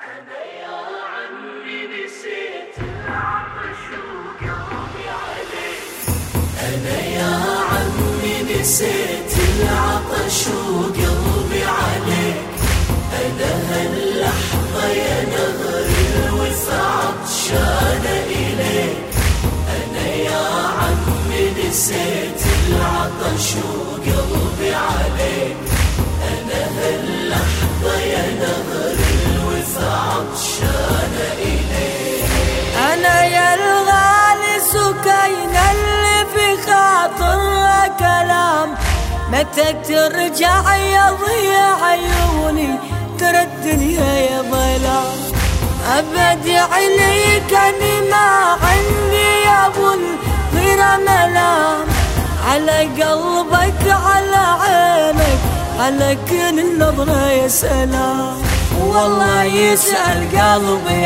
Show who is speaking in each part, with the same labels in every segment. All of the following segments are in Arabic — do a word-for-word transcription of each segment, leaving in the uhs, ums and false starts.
Speaker 1: أنا يا عمي نسيت العطش وقلبي عليك. أنا يا عمي نسيت العطش وقلبي عليك. أنا هاللحظة يا نهر الوفا عطشان إليك. أنا يا عمي نسيت العطش وقلبي عليك. أنا هاللحظة يا نهر الوفا عطشان إليك.
Speaker 2: أنا يا الغالي سكين اللي في خاطرها كلام، متى ترجع يا ضياء عيوني ترى الدنيا يا ظلام. أبد عليك أني ما عندي يا ابو غير ملام، على قلبك على عينك على كل النظرة يا سلام. والله يسأل قلبي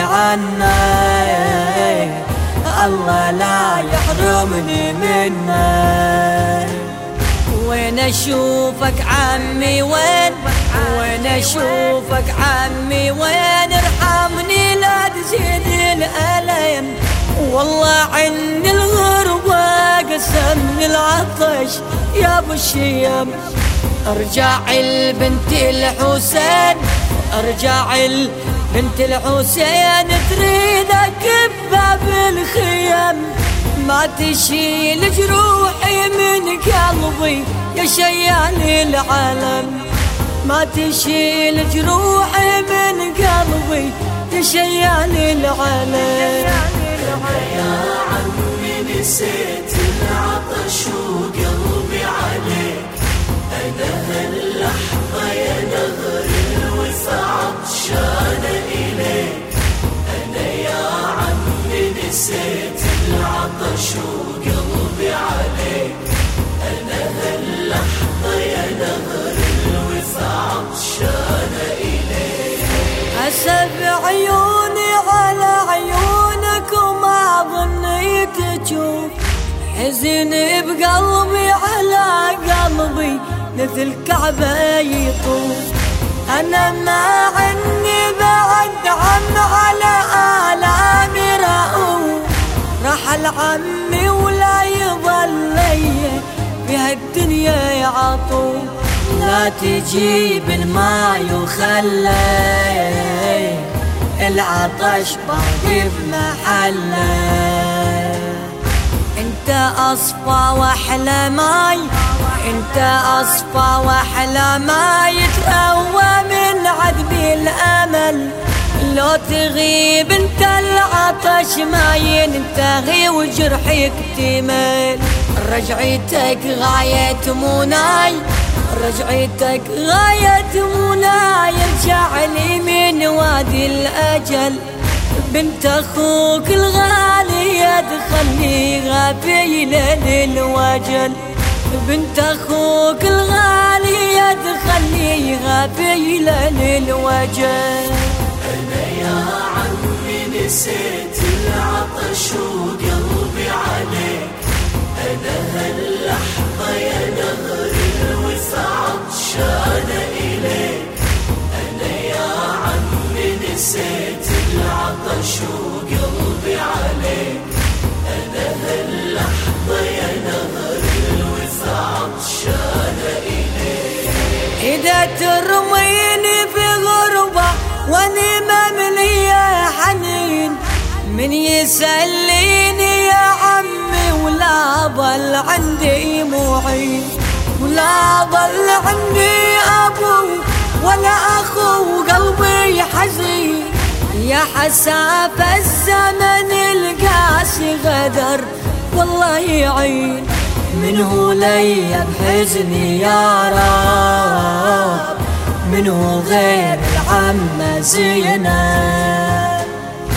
Speaker 2: عنك، الله لا يحرمني منك. وين اشوفك عمي وين، وين اشوفك عمي وين، ارحمني لا تزيد الألم. والله عندي الغربة قسمني العطش يا ابو الشيم. ارجع البنت الحسين، ارجع البنت الحسين تريدك بباب الخيم. ما تشيل جروحي من قلبي يا شيال العالم، ما تشيل جروحي من قلبي يا شيال العالم.
Speaker 1: أنا يا عمي نسيت العطش وقلبي عليك. أنا هاللحظة يا نهر الوفا عطشان إليك. أنا يا عمي نسيت العطش وقلبي عليك. أنا هاللحظة يا نهر الوفا عطشان إليك.
Speaker 2: أسف عيوني على عيونك وما ظني تشوف، حزن بقلبي على قلبي مثل كعبة يطوف. أنا ما عني بعد عم على آلامي رؤوف، رحل عمي ولا يظل لي بهالدنيا يعطوف. لا تجيب الماء وخلي العطش باقي بمحله. انت اصفى واحلى ماي، انت اصفى واحلى ماي يتقوى من عذب الامل. لو تغيب انت العطش ما ينتهي وجرحي يكتمل. رجعتك غاية مناي، رجعتك غاية مناي. ارجع لي من وادي الأجل، بنت أخوك الغالية تخليها في ليل الوجل. بنت أخوك الغالية تخليها في ليل الوجل.
Speaker 1: أنا يا عمي نسيت العطش وقلبي عليك. أنا هاللحظة يا نهر الوفا عطشان إليك. أنا يا عمي نسيت العطش وقلبي عليك. أنا هاللحظة يا نهر الوفا عطشان إليك.
Speaker 2: إذا ترميني في غربة واني مملية حنين، من يسليني يا عمي ولا ظل عندي معين، ولا ظل عندي أبو ولا أخو قلبي حزين. يا حساب الزمن القاسي غدر والله يعين، منه لي بحزني يا رب، منه غير العمة زينب.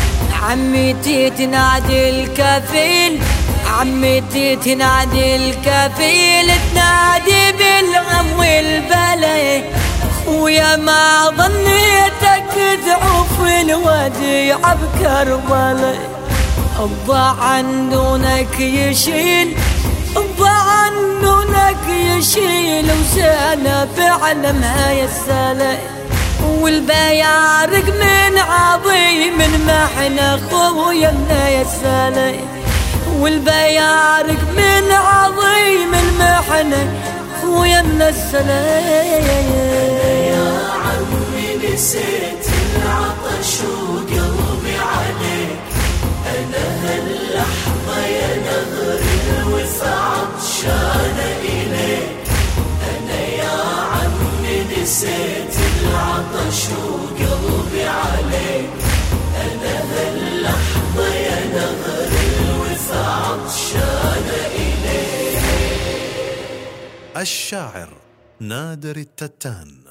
Speaker 2: عمتي تنادي الكفيل، عمتي تنادي الكفيل، تنادي بالغم والبلاء. خويا ما ظنيتك ضعف الوديع بكربلاء. الضاع عنونك يشيل، الضاع عنونك يشيل، وزينب بعلمها يسالي. والبيارق من عظيم محنة خويا النيسالي، والبيارق من عظيم المحنة خويا النيسالي.
Speaker 1: يا عمي نسيت العطش وقلبي عليك، أنا هاللحظة يا نهر الوفا عطشانة إليك. أنا يا عمي نسيت العطش وقلبي عليك، أنا هاللحظة يا نهر الوفا عطشانة إليك.
Speaker 3: الشاعر نادر التتان.